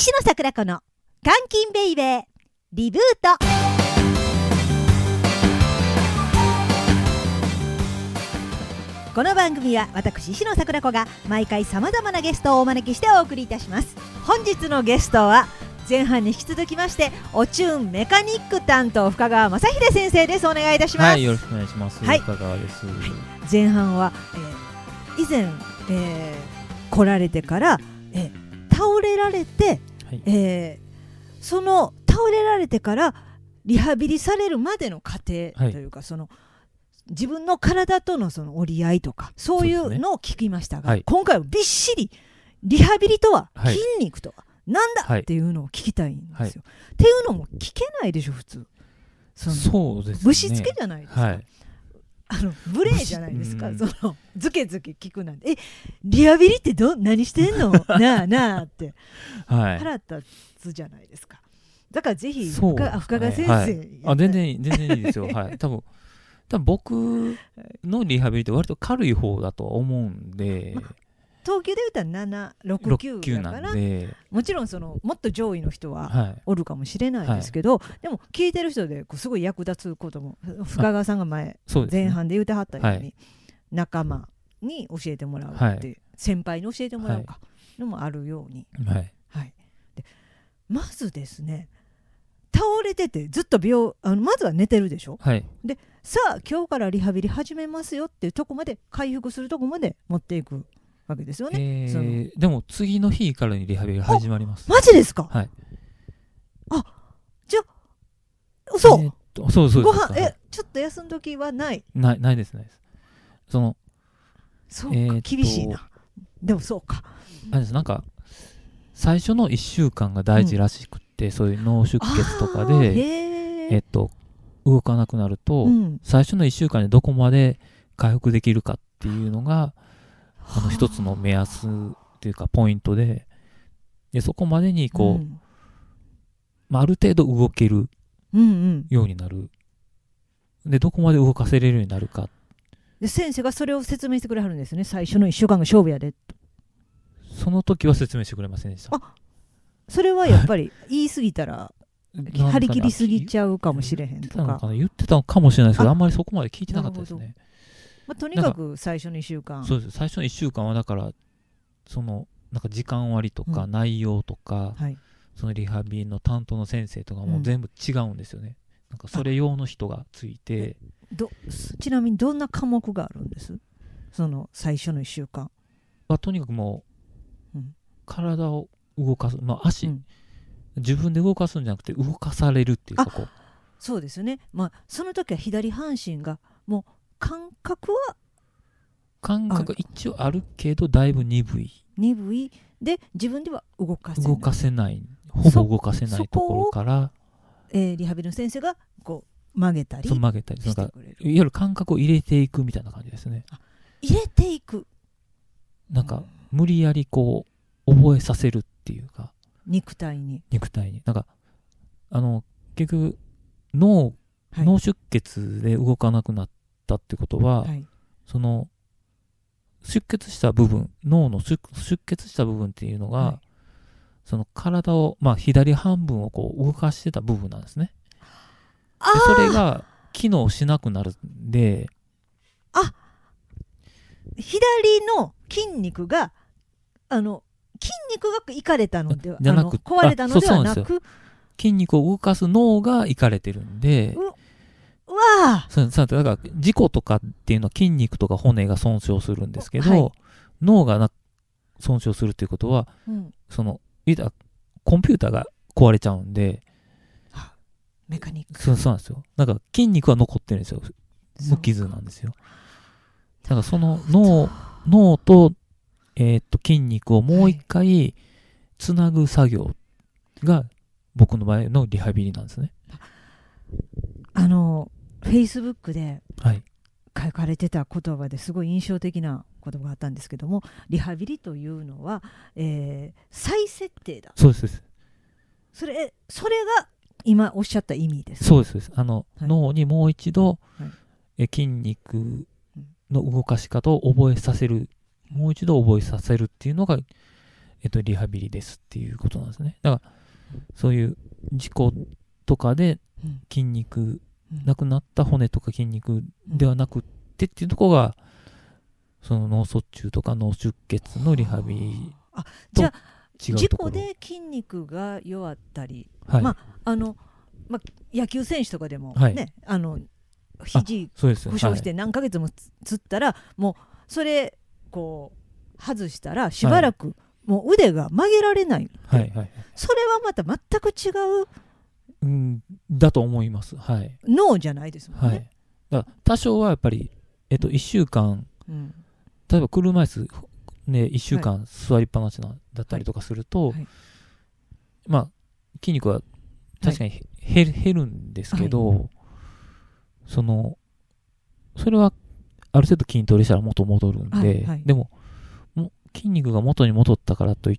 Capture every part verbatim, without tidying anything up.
石野桜子の監禁ベイベーリブート。この番組は私石野桜子が毎回さまざまなゲストをお招きしてお送りいたします。本日のゲストは前半に引き続きましておチューンメカニック担当深川正秀先生です。お願いいたします。 はい、よろしくお願いします、はい、深川です、はい、 前半は、えー、以前、えー、来られてから、えー、倒れられて、はい、えー、その倒れられてからリハビリされるまでの過程というか、はい、その自分の体とのその折り合いとかそういうのを聞きましたが、ね、はい、今回はびっしりリハビリとは、はい、筋肉とはなんだ、はい、っていうのを聞きたいんですよ、はい、っていうのも聞けないでしょ普通。そのそうですね、 ぶしつけじゃないですか、はい、あの無礼じゃないですか、 うん、 そのズケズケ聞くなんて、えリハビリってど何してんのなあなあって、はい、腹立つじゃないですか。だからぜひ深川先生、はい、 あ全然全然いいですよはい多分多分僕のリハビリって割と軽い方だと思うんで、ま、 東京で言うたらなな、ろく、きゅうだからもちろんそのもっと上位の人はおるかもしれないですけど、はいはい、でも聞いてる人でこうすごい役立つことも深川さんが前、前半で言うてはったように、はい、仲間に教えてもらうって、はい、先輩に教えてもらうかのもあるように、はいはい、でまずですね倒れててずっと病あのまずは寝てるでしょ、はい、でさあ今日からリハビリ始めますよっていうとこまで回復するとこまで持っていくわけですよね、 えー、そのでも次の日からにリハビリが始まります。 マジですか？ はい。 あじゃあそう、えー、っとそうそうご飯えちょっと休んどきはないないないですないです。そのそうか、えー、厳しいな。でもそうかあれですなんか最初のいっしゅうかんが大事らしくて、うん、そういう脳出血とかでえっと動かなくなると、うん、最初のいっしゅうかんでどこまで回復できるかっていうのがあの一つの目安っていうかポイントで、でそこまでにこう、うんまあ、ある程度動けるようになる、うんうん、でどこまで動かせれるようになるかで先生がそれを説明してくれはるんですね。最初のいっしゅうかんが勝負やでと。 その時は説明してくれませんでした。 あそれはやっぱり言い過ぎたら張り切りすぎちゃうかもしれへんとか言ってたのかもしれないですけど あ, あんまりそこまで聞いてなかったですね。 まあ、とにかく最初のいっしゅうかんそうです。最初のいっしゅうかんはだからそのなんか時間割とか内容とか、うんはい、そのリハビリの担当の先生とかも全部違うんですよね、うん、なんかそれ用の人がついてどちなみにどんな科目があるんです？その最初のいっしゅうかんはとにかくもう、うん、体を動かす、まあ、足、うん、自分で動かすんじゃなくて動かされるっていうかこうそうですね、まあ、その時は左半身がもう感覚は感覚一応あるけどだいぶ鈍い鈍いで自分では動かせない動かせないほぼ動かせないところから、 えー、リハビリの先生がこう曲げたりそう曲げたりなんかいわゆる感覚を入れていくみたいな感じですね。 あ入れていくなんか無理やりこう覚えさせるっていうか肉体に肉体になんかあの結局脳、はい、脳出血で動かなくなったってことは、はい、その出血した部分脳の 出, 出血した部分っていうのが、はい、その体を、まあ、左半分をこう動かしてた部分なんですね。でそれが機能しなくなるんであ左の筋肉があの筋肉がいかれたのではじゃなく壊れたのではなく筋肉を動かす脳がいかれてるんでううわそうそうだから事故とかっていうのは筋肉とか骨が損傷するんですけど、はい、脳がな損傷するっていうことは、うん、そのいたコンピューターが壊れちゃうんでメカニックそうそうなんですよ。なんか筋肉は残ってるんですよ。無傷なんですよ。だからその脳脳とえー、っと筋肉をもう一回つなぐ作業が僕の場合のリハビリなんですね。 あのフェイスブックで書かれてた言葉ですごい印象的な言葉があったんですけども、リハビリというのは、えー、再設定だ。 そうです。 それそれが今おっしゃった意味です。 そうです。あの、はい、脳にもう一度、はい、え筋肉の動かし方を覚えさせる、もう一度覚えさせるっていうのが、 えっと、リハビリですっていうことなんですね。だからそういう事故とかで筋肉、うん、なくなった骨とか筋肉ではなくってっていうところが、その脳卒中とか脳出血のリハビリと違うところ。 じゃあ事故で筋肉が弱ったり、はい、まああのまあ、野球選手とかでもね、はい、あの肘故障して何ヶ月もつったら、はい、もうそれこう外したらしばらくもう腕が曲げられない、はいはいはい、それはまた全く違う、 うん、だと思います、はい、 脳じゃないですもんね、はい、 だから多少はやっぱり、えっと、いっしゅうかん、うん、例えば車椅子、ね、いっしゅうかん座りっぱなしなだったりとかすると、はいはい、まあ筋肉は確かに減る、はい、減るんですけど、はい、そのそれはある程度筋トレしたら元戻るんで、はいはい、でもも筋肉が元に戻ったからといって、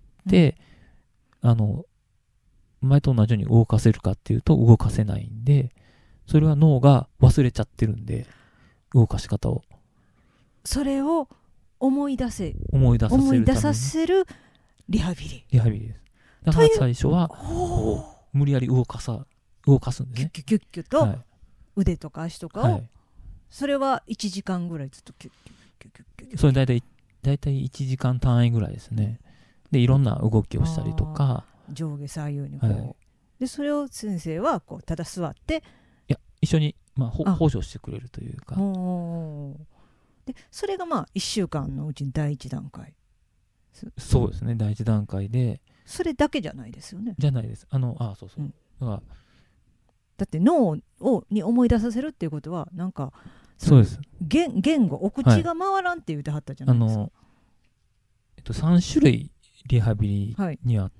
うん、あの前と同じように動かせるかっていうと動かせないんで、それは脳が忘れちゃってるんで、動かし方をそれを思い出せ思い出させるために思い出させるリハビリリハビリです。だから最初はこう無理やり動かさ動かすんですね。 キュッキュッキュッキュッと、はい、腕とか足とかを、はい、それはいちじかんぐらいずっとキュッキュッキュッキュッキュッキュッ、それ大体大体いちじかん単位ぐらいですね。でいろんな動きをしたりとか、 上下左右にこう、はい、でそれを先生はこうただ座っていや一緒に、まあ、ほ補助してくれるというか、 でそれがまあいっしゅうかんのうちに第一段階。 そうですね、第一段階で。 それだけじゃないですよね。 じゃないです。あのあそうそう、うん、だからだって脳をに思い出させるっていうことはなんかそうです。 言, 言語お口が回らんって言ってはったじゃないですか、はい、あのえっと、さん種類リハビリにあって、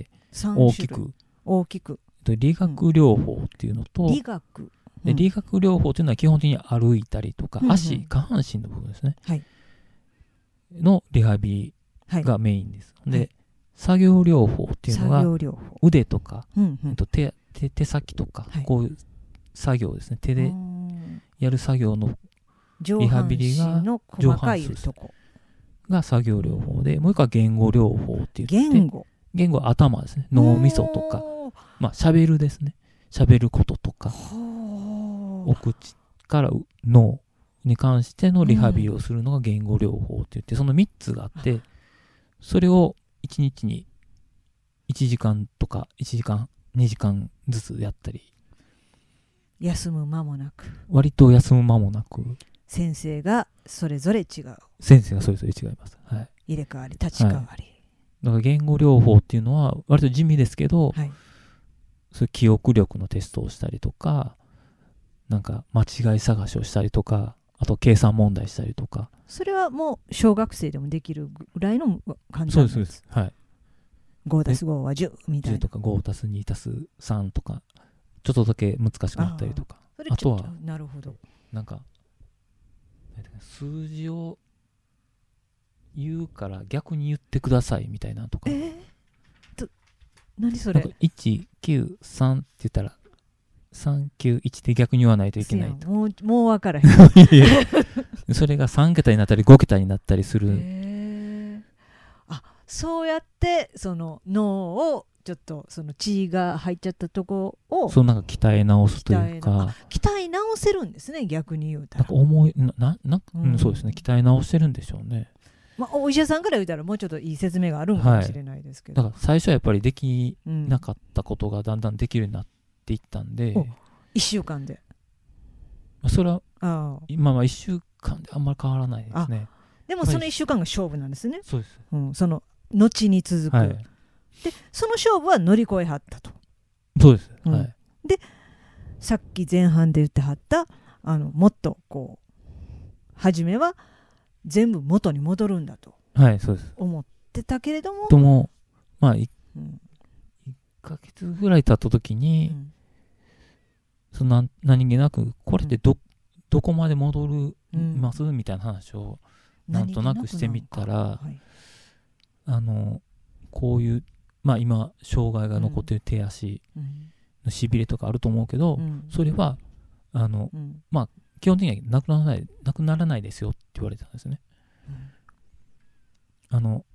はい、大きく大きく理学療法っていうのと、 うん、理学、うん、 で理学療法というのは基本的に歩いたりとか、うんうん、足下半身の部分ですね、はい、のリハビリがメインです、はい、で、はい、作業療法っていうのが腕とか、うんうん、と 手, 手, 手先とか、はい、こういう作業ですね、手でやる作業のリハビリが上半身とこが作業療法で、もう一個は言語療法って言って、 言語言語は頭ですね、脳みそとか、まあ喋るですね、喋ることとか、お口から脳に関してのリハビリをするのが言語療法って言って、そのみっつがあって、それをいちにちにいちじかんとかいちじかんにじかんずつやったり、 休む間もなく、 割と休む間もなく、 先生がそれぞれ違う先生がそれぞれ違います、はい、 入れ替わり立ち替わり、はい、 だから言語療法っていうのは割と地味ですけど、はい、そういう記憶力のテストをしたりとか、なんか間違い探しをしたりとか、あと計算問題したりとか、 それはもう小学生でもできるぐらいの感じなんです。そうです、はい、 ごたすごはじゅうみたいな、 じゅうとか ごたすにたすさんとかちょっとだけ難しくなったりとか、 あ, あとはなるほど、 なんか数字を言うから逆に言ってくださいみたいなとか、えー、 と何それ、なんかいちきゅうさんって言ったらさんきゅういちって逆に言わないといけないと、 もうもう分からへんそれがさんけたになったりごけたになったりする、 えー、あ、そうやってその脳をちょっとその血が入っちゃったとこをそうなんか鍛え直すというか、 鍛え直せるんですね、逆に言うたら。 なんか思いなな、うんうん、そうですね、鍛え直してるんでしょうね。 まあ、お医者さんから言うたらもうちょっといい説明があるんかもしれないですけど、 はい、だから最初はやっぱりできなかったことがだんだんできるようになっていったんで、うん、 いっしゅうかんでそれは今はいっしゅうかんであんまり変わらないですね。 でもそのいっしゅうかんが勝負なんですね。 そうです、 うん、その後に続く、はい、でその勝負は乗り越えはったと。 そうです、うん、はい、 でさっき前半で言ってはったあのもっとこう初めは全部元に戻るんだと、 はい、そうです思ってたけれども、 ともまあ 1,、うん、いっかげつぐらい経った時に、うん、その何気なくこれって ど,、うん、どこまで戻ります、うん、みたいな話をなんとなくしてみたら、はい、あのこういう、まあ、今障害が残っている手足のしびれとかあると思うけど、うん、それはあの、うん、まあ基本的にはなくならないなくならないですよって言われたんですね、うん、あの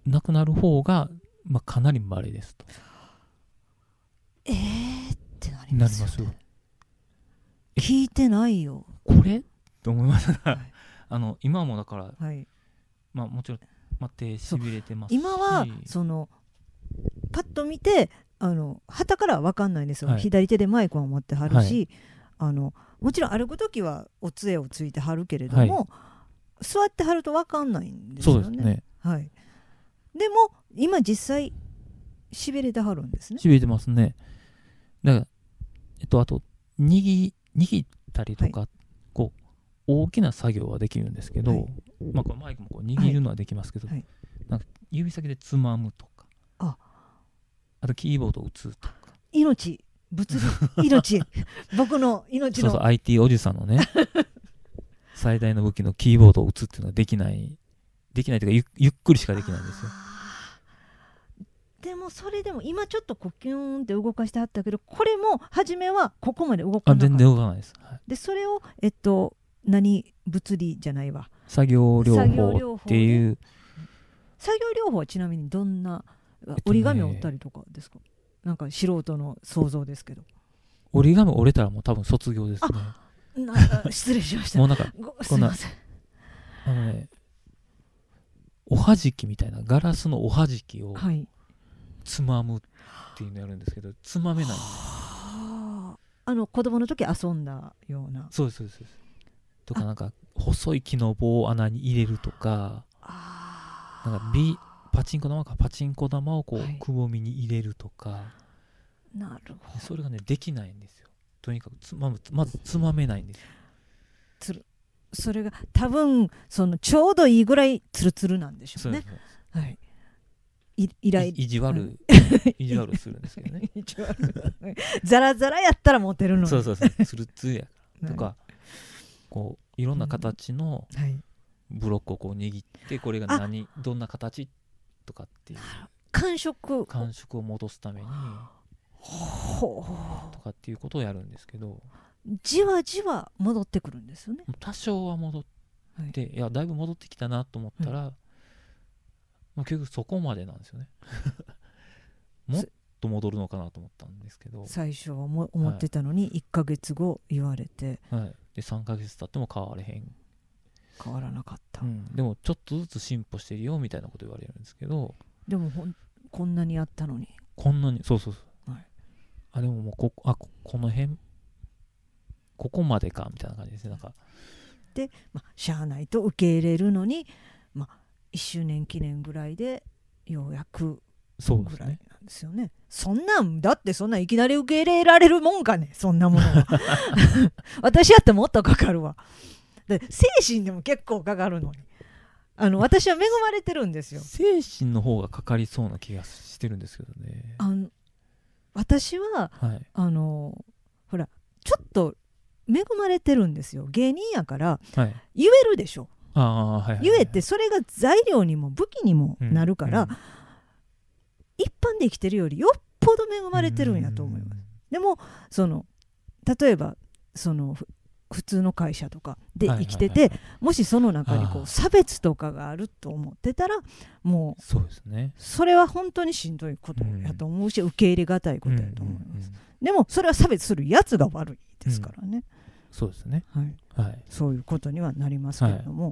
亡くなる方が、まあ、かなり稀ですと。 えーってなりますよ、ね、なりますよ。聞いてないよこれと思いますが、はい、あの今もだから、はい、まあもちろん待ってしびれてますし、 今はそのパッと見てあの旗からは分かんないんですよ、はい、左手でマイクを持ってはるし、はい、あのもちろん歩くときはお杖をついてはるけれども、はい、座ってはると分かんないんですよね。 そうですね、 はい、でも今実際しびれてはるんですね。 しびれてますね。だからえっとあと握握ったりとか、はい、こう大きな作業はできるんですけど、はい、まあ、このマイクもこう握るのはできますけど、はい、なんか指先でつまむとか、ああとキーボードを打つとか、 命物理命僕の命のそうそう アイティー おじさんのね最大の武器のキーボードを打つっていうのはできないできないというか ゆ, ゆっくりしかできないんですよ。 でもそれでも今ちょっとこうキューンって動かしてはったけど、これも初めはここまで動かなかった。あ、 全然動かないです、はい、 でそれをえっと何物理じゃないわ作業療法っていう。 作業療法はちなみにどんな、えっとね、折り紙を折ったりとかですか？なんか素人の想像ですけど。 折り紙折れたらもう多分卒業ですね。なんか失礼しました。 もうなんかすみません。 あのね、おはじきみたいなガラスのおはじきをつまむっていうのやるんですけど、つまめないんです。 あの子供の時遊んだような。 そうですそうです。とかなんか細い木の棒を穴に入れるとか、あなんかビパチンコ玉かパチンコ玉をこう、はい、くぼみに入れるとか。 なるほど。 それがねできないんですよ。とにかくつまむまずつまめないんですよ。 つるそれが多分そのちょうどいいぐらいツルツルなんでしょうね。はい。い依頼意地悪、はい、意地悪するんですけどね。 意地悪ザラザラやったらモテるのに。 そうそうそうツルツルやからとか、はい、こういろんな形のブロックをこう握ってこれが何どんな形とかっていう感触感触を戻すためにほうとかっていうことをやるんですけど、 じわじわ戻ってくるんですよね。 多少は戻って、はい、いやだいぶ戻ってきたなと思ったら、はい、まあ、結局そこまでなんですよねもっと戻るのかなと思ったんですけど、 最初はも思ってたのにいっかげつご言われて、 はい、でさんかげつ経っても変われへん変わらなかった、 うん、でもちょっとずつ進歩してるよみたいなこと言われるんですけど、 でもほんこんなにやったのにこんなにそうそうそう、はい、あでももうこあ こ, この辺ここまでかみたいな感じですね。なんかで、まあ、しゃあないと受け入れるのに、まあ、いっしゅうねん記念ぐらいでようやくぐらいなんですよね。そんなんだってそんなんいきなり受け入れられるもんかね、そんなものは私やってもっとかかるわ。で精神でも結構かかるのに、あの私は恵まれてるんですよ。 精神の方がかかりそうな気がしてるんですけどね。 あの私は、はい、あのほらちょっと恵まれてるんですよ。芸人やから、はい、言えるでしょ。 あ、はいはいはい、 言えてそれが材料にも武器にもなるから、うんうん、一般で生きてるよりよっぽど恵まれてるんやと思います。でもその例えばその普通の会社とかで生きてて、はいはいはいはい、もしその中にこう差別とかがあると思ってたらもうそうですね、 それは本当にしんどいことやと思うし、うん、受け入れがたいことやと思います、うんうんうん、でもそれは差別するやつが悪いですからね、うん、 そうですね、 はいはい、そういうことにはなりますけれども、はい、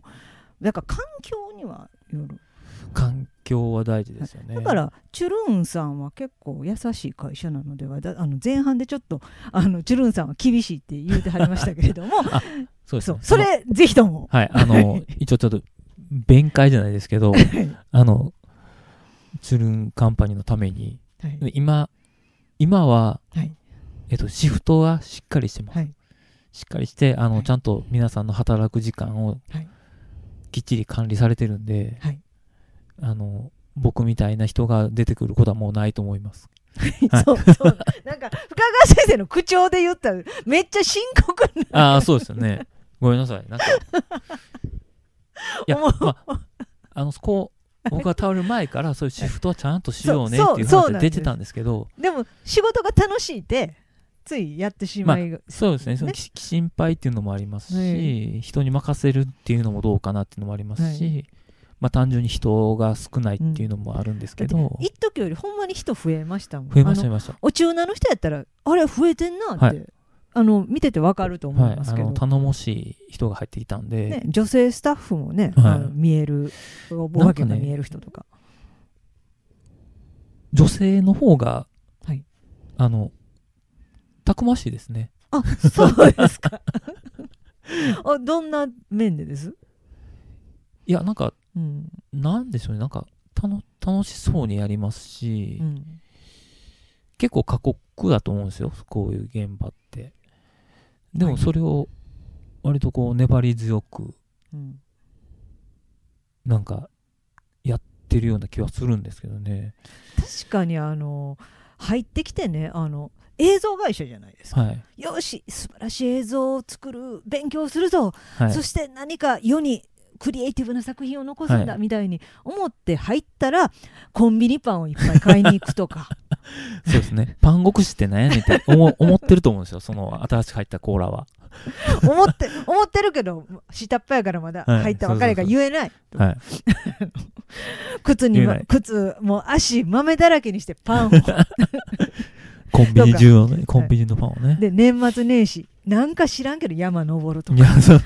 だから環境にはよる。 環境は大事ですよね。 だからチュルーンさんは結構優しい会社なのではだあの前半でちょっとあのチュルーンさんは厳しいって言うてはりましたけれどもそうですね、 そ, それぜひとも、 はい、あの一応ちょっと弁解じゃないですけどあのチュルーンカンパニーのために、はい、今今は、はい、えっと、シフトはしっかりしてます、はい、しっかりしてあの、はい、ちゃんと皆さんの働く時間をきっちり管理されてるんで、はい、あの僕みたいな人が出てくることはもうないと思います。 はい、そうそうなんか深川先生の口調で言ったらめっちゃ深刻な。 ああそうですよね。ごめんなさい。なんかいや、まあ、あのこう僕が倒れる前からそういうシフトはちゃんとしようねっていう話が出てたんですけど、 でも仕事が楽しいってついやってしまいが、 まあ、そうですね。その心配っていうのもありますし、はい、人に任せるっていうのもどうかなっていうのもありますし、はい、 まあ、単純に人が少ないっていうのもあるんですけど、うん、 一時よりほんまに人増えましたもん。 増えました増えました。 お中南の人やったらあれ増えてんなって、はい、あの見ててわかると思いますけど、はい、あの頼もしい人が入ってきたんで、 ね、女性スタッフもね、はい、あの見えるお化けが見える人とか、ね、 女性の方が、はい、あのたくましいですね。 あ、そうですかあ、どんな面でです？ いやなんか、うん、なんでしょうね、なんかたの楽しそうにやりますし、うん、結構過酷だと思うんですよ、こういう現場って。でもそれを割とこう粘り強く、うん、なんかやってるような気はするんですけどね。 確かにあの入ってきてね、あの映像会社じゃないですか、はい、よし素晴らしい映像を作る勉強するぞ、はい、そして何か世にクリエイティブな作品を残すんだ、はい、みたいに思って入ったらコンビニパンをいっぱい買いに行くとかそうですね、パン国士って何やねんって思, 思ってると思うんですよ、その新しく入ったコーラは思って思ってるけど下っ端やからまだ入ったばかりが言えない、はい、靴に靴もう足豆だらけにしてパンをコンビニ中のね、コンビニのパンをね、はい、 で年末年始なんか知らんけど山登るとか、いやそう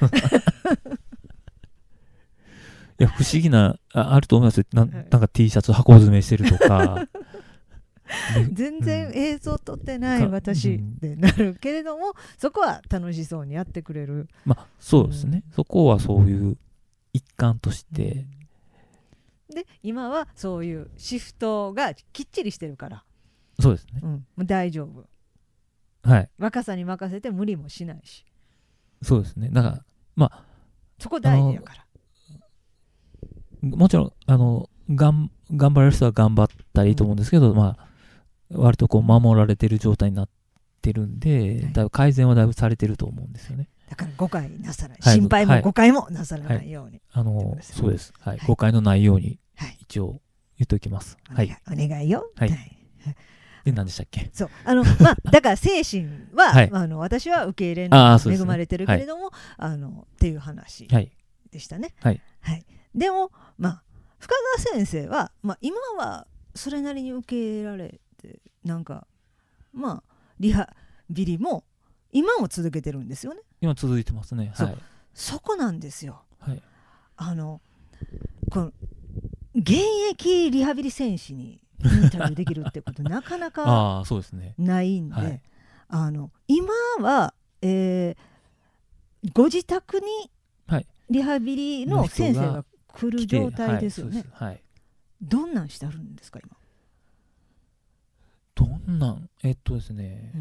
いや不思議な あ, あると思いますよ。 な, なんか T シャツ箱詰めしてるとか全然映像撮ってない私ってなるけれども、うん、そこは楽しそうにやってくれる。 まあそうですね、うん、そこはそういう一環として、 うん、で今はそういうシフトがきっちりしてるから、 そうですね、 うん、もう大丈夫、 はい、 若さに任せて無理もしないし、 そうですね、だからまあそこ大事やから、 もちろんあのがん頑張れる人は頑張ったらいいと思うんですけど、うん、まあ割とこう守られてる状態になってるんで、はい、だいぶ改善はだいぶされてると思うんですよね。 だから誤解なさない、はい、心配も誤解もなさらないように、はい、 あのそうです、はいはい、誤解のないように一応言っておきます、 はい、お願いよ、はいはい、 で何でしたっけ。 そうあの、まあ、だから精神は、はい、あの私は受け入れの恵まれてるけれども、あ、ね、あのっていう話でしたね、はいはい、でもまあ深川先生は、まあ、今はそれなりに受け入れられてなんかまあリハビリも今も続けてるんですよね。 今続いてますね。 そ、 はい、 そこなんですよ、 はい、 あのこの現役リハビリ選手にインタビューできるってことなかなかないんで、 はい、 あの今は、えー、ご自宅にリハビリの先生が来る状態ですよね、 はいはい、 どんなんしてあるんですか今。 どんなんえっとですね、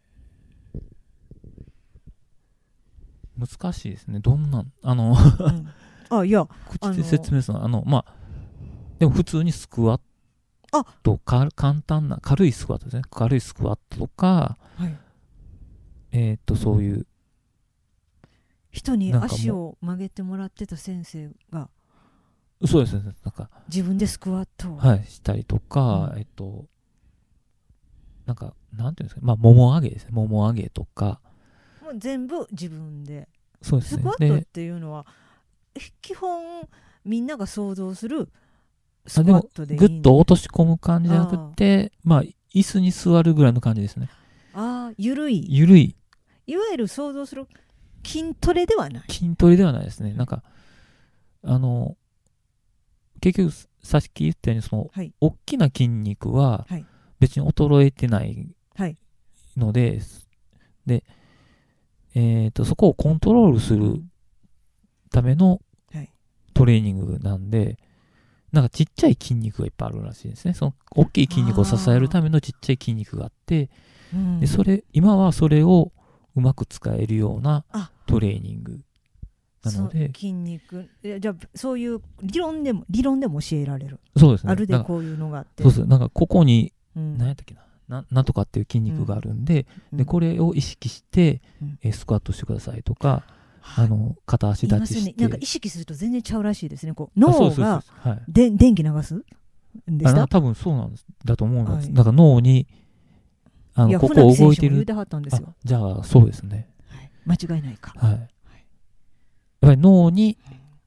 うん、難しいですね。どんなんあの、うん、 あいや口で説明するのあのまあでも普通にスクワットか簡単な軽いスクワットですね。軽いスクワットとか、はい、えー、っとそういう人に足を曲げてもらってた先生がそうですね、なんか自分でスクワットを、 はい、したりとか、うん、えっとなんかなんていうんですか、まあもも上げですね、もも上げとかもう全部自分で。 そうですね。 スクワットっていうのは基本みんなが想像するスクワットでいいんで、 ぐっと落とし込む感じじゃなくて、まあ椅子に座るぐらいの感じですね。 ああ、ゆるいゆるい、 いわゆる想像する筋トレではない。 筋トレではないですね。なんかあの結局さっき言ったようにその、はい、大きな筋肉は別に衰えてないので、はい、で、えーと、そこをコントロールするためのトレーニングなんで、なんかちっちゃい筋肉がいっぱいあるらしいですね。その大きい筋肉を支えるためのちっちゃい筋肉があって、でそれ今はそれをうまく使えるようなトレーニングなので、 筋肉じゃあそういう理論でも理論でも教えられる。 そうですね。 あるでこういうのがあって、 そうです。なんかここに、うん、何やったっけな、な, なんとかっていう筋肉があるんで、うん、でこれを意識して、うん、えスクワットしてくださいとか、うん、あの片足立ちして、ね、 なんか意識すると全然ちゃうらしいですね。こう脳がで電気流すんでした？ 多分そうなんだと思うんです。はい、だから脳にあのここを動いてる。じゃあそうですね。 はい、間違いないか。 はい。やっぱり脳に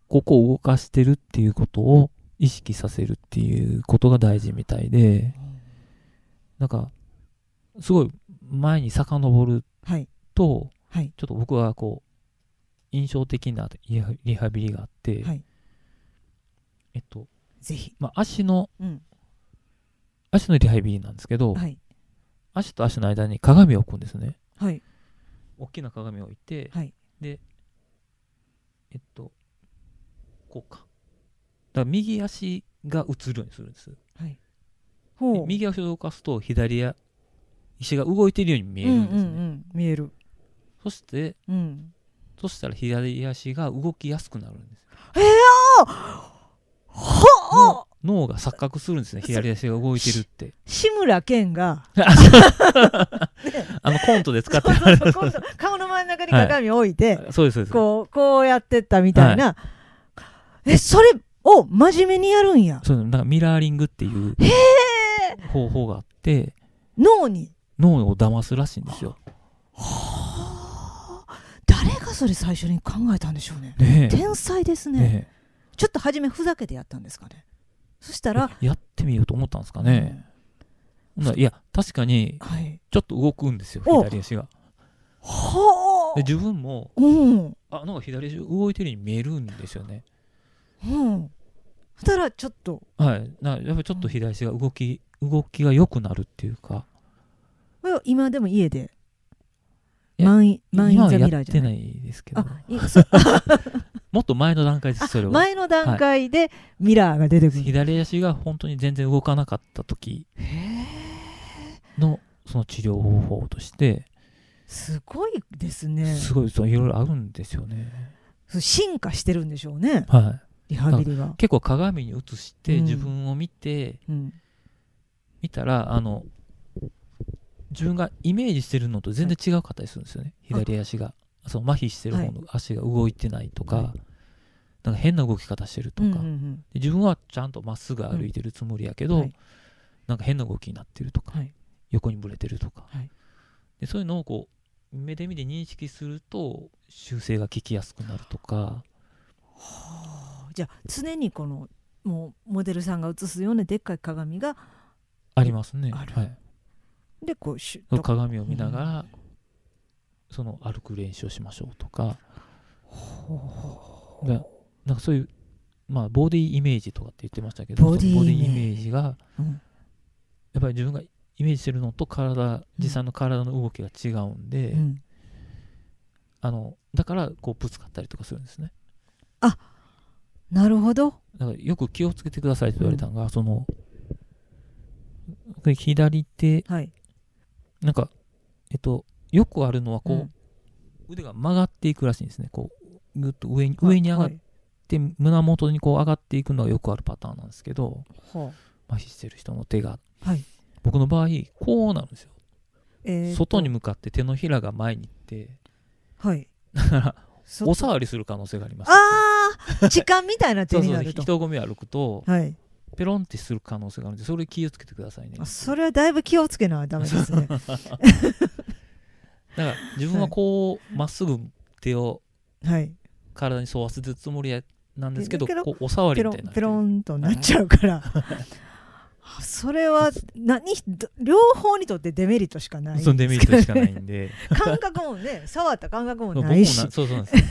ここを動かしてるっていうことを意識させるっていうことが大事みたいで、なんかすごい前に遡ると、はいはい、ちょっと僕はこう印象的なリハビリがあって、はい、えっとぜひ、 まあ、足の、うん、足のリハビリなんですけど、はい、足と足の間に鏡を置くんですね。はい、大きな鏡を置いて、はい、でえっとこうか、だから右足が映るようにするんです。はい、で右足を動かすと左足が動いているように見えるんですね。うんうんうん、見える。そして、うん、そしたら左足が動きやすくなるんです。 えー、は脳が錯覚するんですね、左足が動いてるって。 志村けんがあのコントで使ってる顔の真ん中に鏡を置いて、 はい、そうですそうです、 こうこうやってったみたいな、はい、えそれを真面目にやるんや。 そうなんかミラーリングっていう方法があって、 脳に脳を騙すらしいんですよ。 はあ、誰がそれ最初に考えたんでしょうね。ね、天才ですね。ね、ちょっと初めふざけてやったんですかね。そしたらやってみようと思ったんですかね。うん、いや確かにちょっと動くんですよ、はい、左足が。はあ。で自分も、うん、あなんか左足動いてるように見えるんですよね。 うん。そしたらちょっとはいなやっぱりちょっと左足が動き動きが良くなるっていうか。 今でも家で満員満員ザミラーじゃない。 今はやってないですけど。もっと前の段階です。それは前の段階でミラーが出てくる、はい、 左足が本当に全然動かなかった時のその治療方法として。 すごいですね。 すごいそういろいろあるんですよね。 進化してるんでしょうね、 はい、 リハビリが。 結構鏡に映して自分を見て、うん、見たらあの自分がイメージしてるのと全然違うかったりするんですよね、はい、左足がその麻痺してる方の足が動いてないとか、はい、なんか変な動き方してるとか、うんうんうん、で自分はちゃんとまっすぐ歩いてるつもりやけど、うんはい、なんか変な動きになってるとか、はい、横にぶれてるとか、はい、でそういうのをこう目で見て認識すると修正が効きやすくなるとか。はあ、じゃあ常にこのもうモデルさんが映すようなでっかい鏡がありますね。はい、 でこうシュッと鏡を見ながら、うん、その歩く練習をしましょうとか、でなんかそういう、まあ、ボディイメージとかって言ってましたけど、ボディイメージが、うん、やっぱり自分がイメージしてるのと体実際の体の動きが違うんで、うん、あのだからこうぶつかったりとかするんですね。 あ、なるほど。 だからよく気をつけてくださいと言われたのが、うん、その左手、はい、なんかえっとよくあるのはこう、うん、腕が曲がっていくらしいんですね。こうぐっと上に上に上がって、はい、胸元にこう上がっていくのがよくあるパターンなんですけど、はあ、麻痺してる人の手が、はい、僕の場合こうなるんですよ。えー、外に向かって手のひらが前に行って、はい、だからお触りする可能性があります。 ああ、痴漢みたいな手になると。そうそう、 人混み歩くと、はい、ペロンってする可能性があるので、それ気をつけてくださいね。 それはだいぶ気をつけなダメですね。だから自分はこうま、はい、っすぐ手を体に沿わせるつもりなんですけど、こうお触りみたいなペロンとなっちゃうから、それは何両方にとってデメリットしかないんですかね。 デメリットしかないんで感覚もね、触った感覚もないし、 そうそうなんです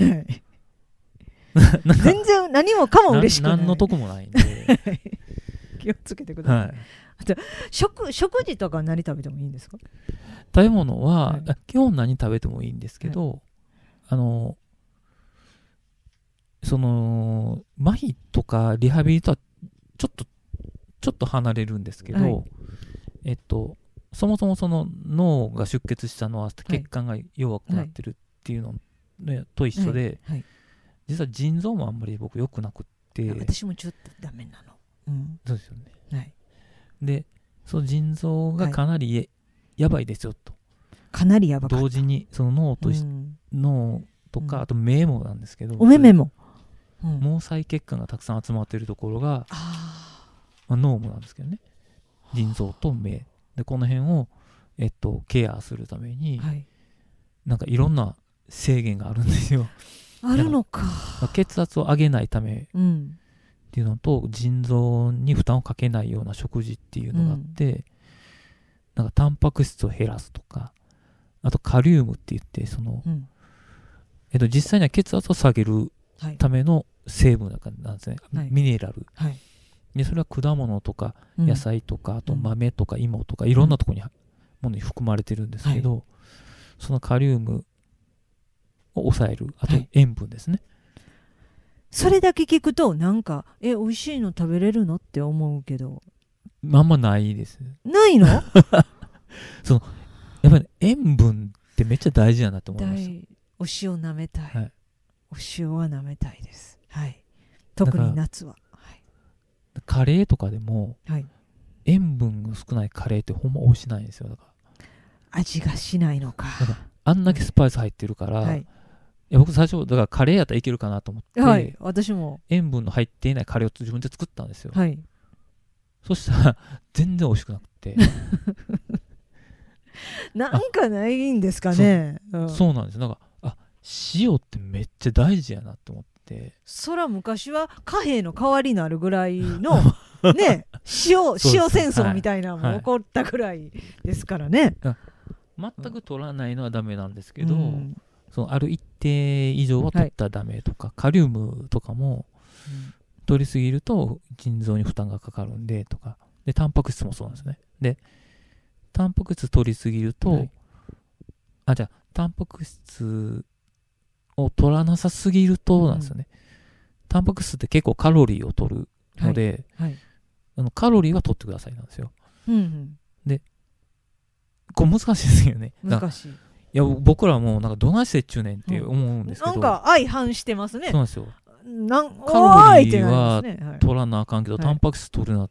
全然何もかも嬉しくない、 何の得もないんで気をつけてください、はい、あと 食, 食事とか何食べてもいいんですか？ 食べ物は、はい、基本何食べてもいいんですけど、はい、あのその麻痺とかリハビリとはちょっとちょっと離れるんですけど、はい、えっとそもそもその脳が出血したのは血管が弱くなってるっていうの、ね、と一緒で、はいはい、実は腎臓もあんまり僕良くなくって、 私もちょっとダメなの、 うん、そうですよね、はい、でその腎臓がかなり や,、はい、やばいですよと、 かなりやばかった、 同時にその脳と、うん、脳とか、うん、あと目もなんですけど、 お目目も、 うん、毛細血管がたくさん集まっているところが、あ、まあ、脳もなんですけどね、腎臓と目でこの辺を、えっと、ケアするために、はい、なんかいろんな制限があるんですよ。 あるのか。 血圧を上げないためっていうのと、うん、腎臓に負担をかけないような食事っていうのがあって、うん、なんかタンパク質を減らすとか、あとカリウムって言ってその、うんえっと、実際には血圧を下げるための成分なんですね、はい、ミネラル、はい、でそれは果物とか野菜とか、うん、あと豆とか芋とかいろんなところに、うん、ものに含まれてるんですけど、はい、そのカリウムを抑える、あと塩分ですね、はい、 それだけ聞くとなんかえ美味しいの食べれるのって思うけどあんまないです。 ないのそのやっぱり、ね、塩分ってめっちゃ大事だなと思いました。 お塩舐めたい、はい、お塩は舐めたいです、はい、特に夏は、はい、 カレーとかでも、はい、塩分が少ないカレーってほんま美味しないんですよ。だから味がしないのか。 だからあんだけスパイス入ってるから、はい、いや僕最初だからカレーやったらいけるかなと思って、 はい、私も塩分の入っていないカレーを自分で作ったんですよ、はい、そしたら全然美味しくなくてなんかないんですかね。 そう、うん、そうなんです。なんかあ塩ってめっちゃ大事やなと思って。 そら昔は貨幣の代わりになるぐらいのね塩塩戦争みたいなのも起こったぐらいですからね、 はいはい、全く取らないのはダメなんですけど、うん、そのある一定以上は取ったらダメとか、はい、カリウムとかも、うん、取りすぎると腎臓に負担がかかるんでとかで、タンパク質もそうなんですね。でタンパク質取りすぎると、はい、あじゃあタンパク質を取らなさすぎるとなんですよね、うん、タンパク質って結構カロリーを取るので、はいはい、あのカロリーは取ってくださいなんですよ、うんうん、でこれ難しいですよね。 難しい。いや僕らもなんかどないしてっちゅうねんって思うんですけど、 うん、なんか相反してますね。 そうなんですよ。 なんカロリーは取らなあかんけど、はい、タンパク質取るな、はい、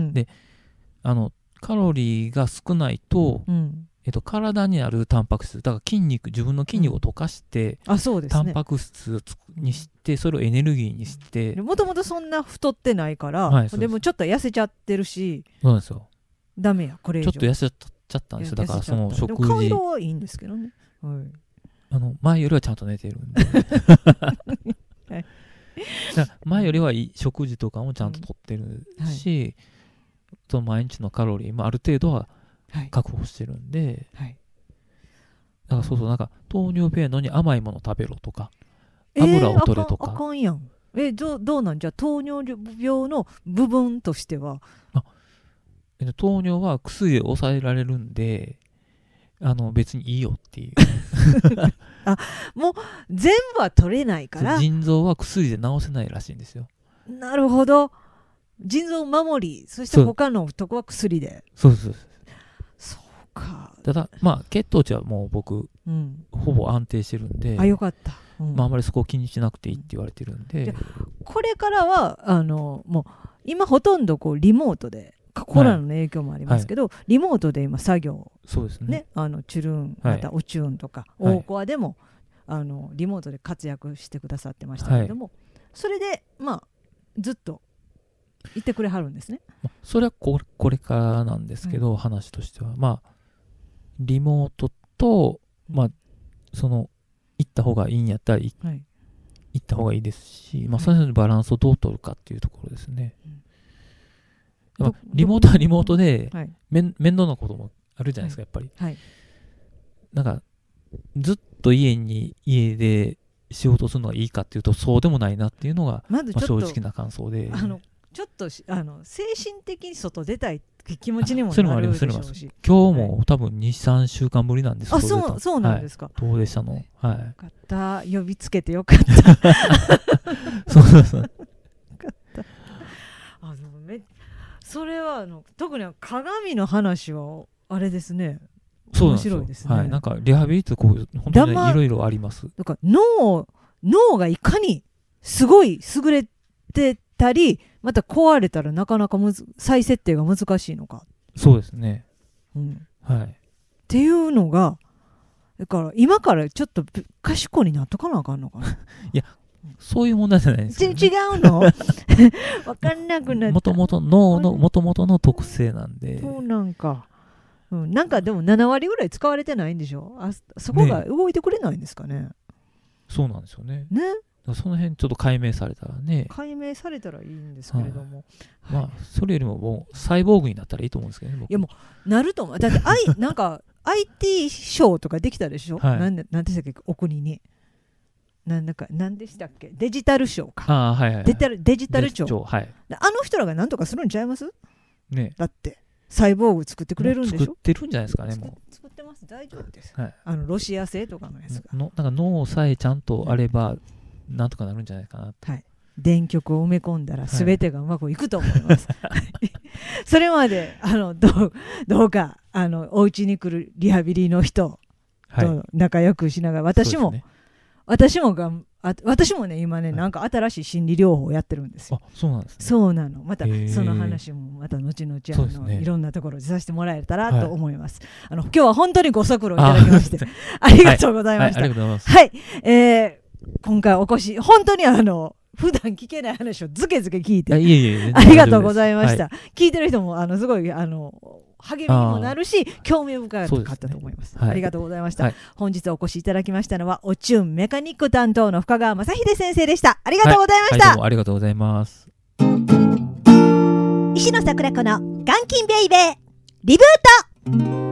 であのカロリーが少ないと、うんえっと、体にあるタンパク質だから筋肉自分の筋肉を溶かして、うんあそうですね、タンパク質にしてそれをエネルギーにしてもともとそんな太ってないから、はい、で, でもちょっと痩せちゃってるしそうなんですよダメやこれ以上ちょっと痩せちゃったんですよ。だからその食事顔色はいいんですけどね、はい、 あの前よりはちゃんと寝てるんで、はい、前よりはいい食事とかもちゃんととってるし、うんはいその毎日のカロリーもある程度は確保してるんで、はいはい、だからそうそうなんか糖尿病やのに甘いもの食べろとか油を取れとか、 えー、あかん、あかんやん。えど, どうなんじゃ糖尿病の部分としてはあ、 え糖尿は薬で抑えられるんであの別にいいよっていうあもう全部は取れないから腎臓は薬で治せないらしいんですよ。 なるほど。腎臓を守りそして他のとこは薬でそうそうそうそうか。 ただまあ血糖値はもう僕、うん、ほぼ安定してるんであよかった、 うんまあ、あまりそこを気にしなくていいって言われてるんで、 これからはあのもう今ほとんどこうリモートでコロナの影響もありますけど、はい、リモートで今作業そうですね、 ねあのチュルンまたオチューンとか、はい、大コアでもあのリモートで活躍してくださってましたけれども、はい、それでまあずっと言ってくれはるんですね。 それはこ れ, これからなんですけど、はい、話としてはまあリモートと、まあ、その行った方がいいんやったら、はい、行った方がいいですし、まあ、それぞれのバランスをどう取るかっていうところですね、うん、リモートはリモートで、はい、面倒なこともあるじゃないですか、やっぱり、はい、なんかずっと家に家で仕事するのがいいかっていうとそうでもないなっていうのが、まずまあ、正直な感想で、 あのちょっとあの精神的に外出たいって気持ちにもなるでしょうし、 今日も多分 にさんしゅうかんぶりなんです。 あそうそうなんですか、 はい、どうでしたの、はい、よかった呼びつけてよかったそうそうそうよかったあのめそれはあの特に鏡の話はあれですね面白いですね。 はい、なんかリハビリってこう本当にいろいろあります。 だから脳脳がいかにすごい優れてたりまた壊れたらなかなかむず再設定が難しいのか。 そうですね、 うんはい、 っていうのがだから今からちょっと賢いになっとかなあかんのかな。いやそういう問題じゃないですけど、ね、 違うの分かんなくなった。 もともと脳のもともとの特性なんで。 そうなんか、うん、なんかでもななわりぐらい使われてないんでしょ。あそこが動いてくれないんですかね。 そうなんですよね。 ね。 その辺ちょっと解明されたらね。 解明されたらいいんですけれども。 はい、まあ、それよりももうサイボーグになったらいいと思うんですけどね、僕。 いやもう、なると思う。だって、I、なんか、アイティー ショーとかできたでしょ、はい、なんで、なんでしたっけ、お国に。なんだか、なんでしたっけ、デジタルショーか。 あ、はいはいはい、 デジタル、デジタル庁。 はい、 あの人らがなんとかするんちゃいます？ ね。 だって、サイボーグ作ってくれるんでしょ？ 作ってるんじゃないですかね、もう。 作ってます、大丈夫です。 はい、 あのロシア製とかのやつが。 のなんか脳さえちゃんとあれば、なんとかなるんじゃないかなと。 はい。電極を埋め込んだら全てがうまくいくと思います。はい、それまであのどうどうかあのお家に来るリハビリの人と仲良くしながら、はい、私も、ね、私もがあ私もね今ね、はい、なんか新しい心理療法をやってるんですよ。 あ、そうなんですね。 そうなの。またその話もまた後々あの、ね、いろんなところでさせてもらえたらと思います。はい、あの今日は本当にご足労いただきましてありがとうございました。 はい、はい、ありがとうございます。 はい、えー今回お越し、本当にあの普段聞けない話をずけずけ聞いて あ, いえいえありがとうございました。はい、聞いてる人もあのすごいあの励みにもなるし興味深かったと思います。 す、ね、はい、ありがとうございました。はい、本日お越しいただきましたのはおチューンメカニック担当の深川雅秀先生でした。ありがとうございました。はいはい、どうもありがとうございます。 石野桜子の元金ベイベーリブート。